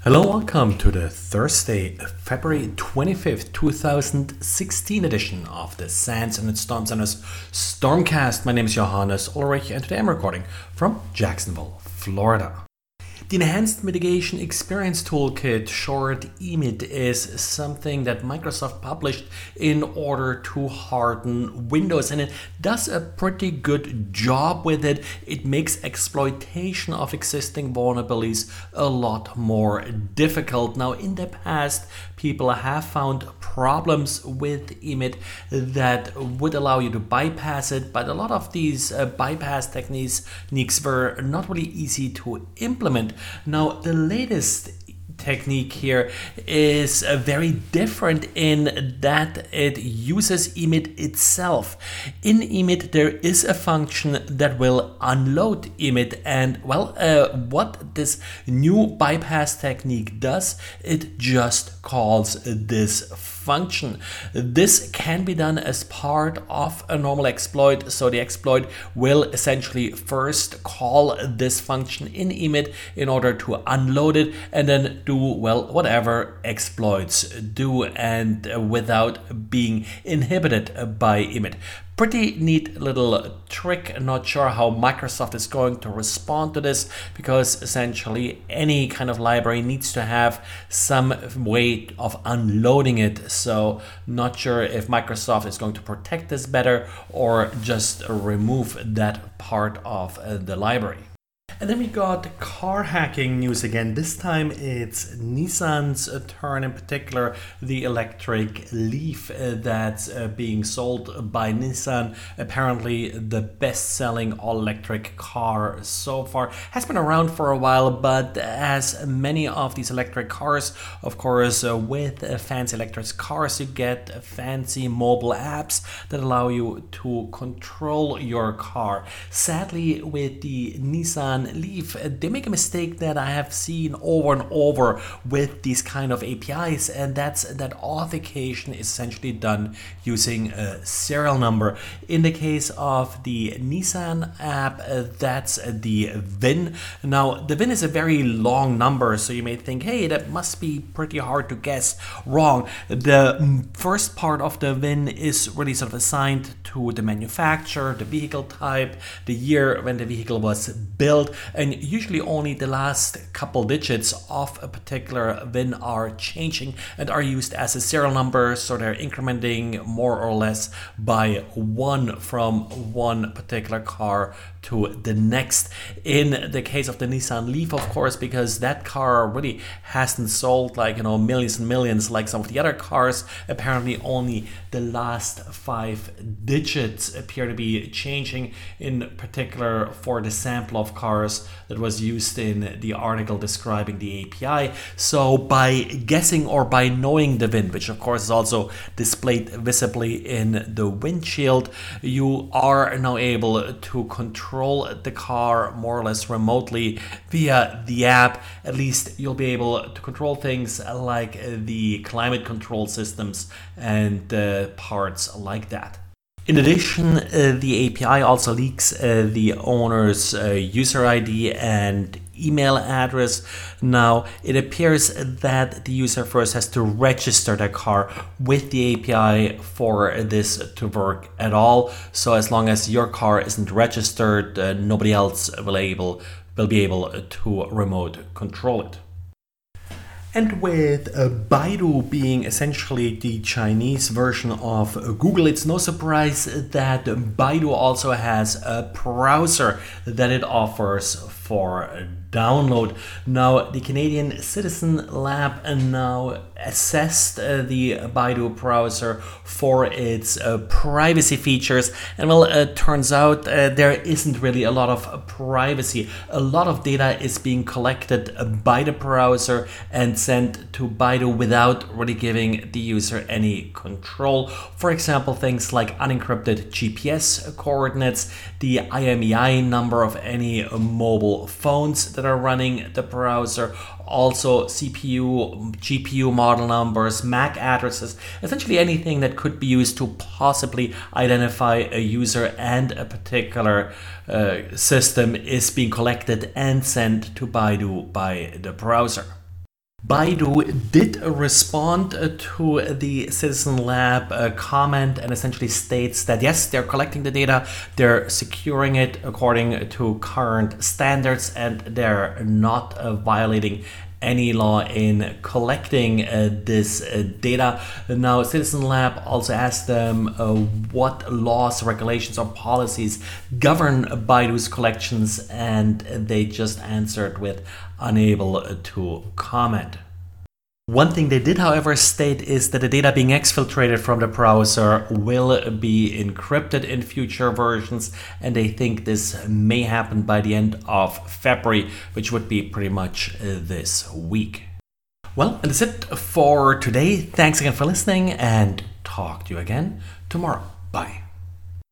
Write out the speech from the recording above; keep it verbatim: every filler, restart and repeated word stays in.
Hello, welcome to the Thursday, February twenty-fifth, two thousand sixteen edition of the SANS and Storm Center's Stormcast. My name is Johannes Ulrich and today I'm recording from Jacksonville, Florida. The Enhanced Mitigation Experience Toolkit, short E M I T, is something that Microsoft published in order to harden Windows, and it does a pretty good job with it. It makes exploitation of existing vulnerabilities a lot more difficult. Now, in the past, people have found problems with E M I T that would allow you to bypass it, but a lot of these uh, bypass techniques were not really easy to implement. Now, the latest technique here is uh, very different in that it uses E M I T itself. In E M I T, there is a function that will unload E M I T, and well, uh, what this new bypass technique does, it just calls this function. This can be done as part of a normal exploit, so the exploit will essentially first call this function in E M I T in order to unload it and then do, well, whatever exploits do, and uh, without being inhibited by E M I T. Pretty neat little trick. Not sure how Microsoft is going to respond to this, because essentially any kind of library needs to have some way of unloading it. So not sure if Microsoft is going to protect this better or just remove that part of uh, the library. And then we got car hacking news again. This time it's Nissan's turn, in particular the electric Leaf uh, that's uh, being sold by Nissan. Apparently the best-selling all-electric car so far. Has been around for a while, but as many of these electric cars, of course, uh, with uh, fancy electric cars, you get fancy mobile apps that allow you to control your car. Sadly, with the Nissan Leaf, they make a mistake that I have seen over and over with these kind of A P Is, and that's that authentication is essentially done using a serial number. In the case of the Nissan app, uh, that's the V I N. Now, the V I N is a very long number, so you may think, hey, that must be pretty hard to guess. Wrong. The first part of the V I N is really sort of assigned to the manufacturer, the vehicle type, the year when the vehicle was built, and usually only the last couple digits of a particular V I N are changing and are used as a serial number, so they're incrementing more or less by one from one particular car to the next. In the case of the Nissan Leaf, of course, because that car really hasn't sold like, you know, millions and millions like some of the other cars, apparently only the last five digits appear to be changing, in particular for the sample of cars that was used in the article describing the A P I. So by guessing or by knowing the V I N, which of course is also displayed visibly in the windshield, you are now able to control the car more or less remotely via the app. At least you'll be able to control things like the climate control systems and uh, parts like that. In addition, uh, the A P I also leaks uh, the owner's uh, user I D and email address. Now, it appears that the user first has to register their car with the A P I for this to work at all. So as long as your car isn't registered, uh, nobody else will able will be able to remote control it. And with uh, Baidu being essentially the Chinese version of uh, Google, it's no surprise that Baidu also has a browser that it offers for download. Now, the Canadian Citizen Lab now assessed uh, the Baidu browser for its uh, privacy features, and well, it turns out uh, there isn't really a lot of privacy. A lot of data is being collected by the browser and sent to Baidu without really giving the user any control. For example, things like unencrypted G P S coordinates, the I M E I number of any mobile phones that are running the browser, also C P U, G P U model numbers, M A C addresses, essentially anything that could be used to possibly identify a user and a particular uh, system is being collected and sent to Baidu by the browser. Baidu did respond to the Citizen Lab uh, comment and essentially states that yes, they're collecting the data, they're securing it according to current standards, and they're not uh, violating any law in collecting uh, this uh, data. Now, Citizen Lab also asked them uh, what laws, regulations, or policies govern Baidu's collections, and they just answered with unable to comment. One thing they did, however, state is that the data being exfiltrated from the browser will be encrypted in future versions, and they think this may happen by the end of February, which would be pretty much this week. Well, and that's it for today. Thanks again for listening, and talk to you again tomorrow. Bye.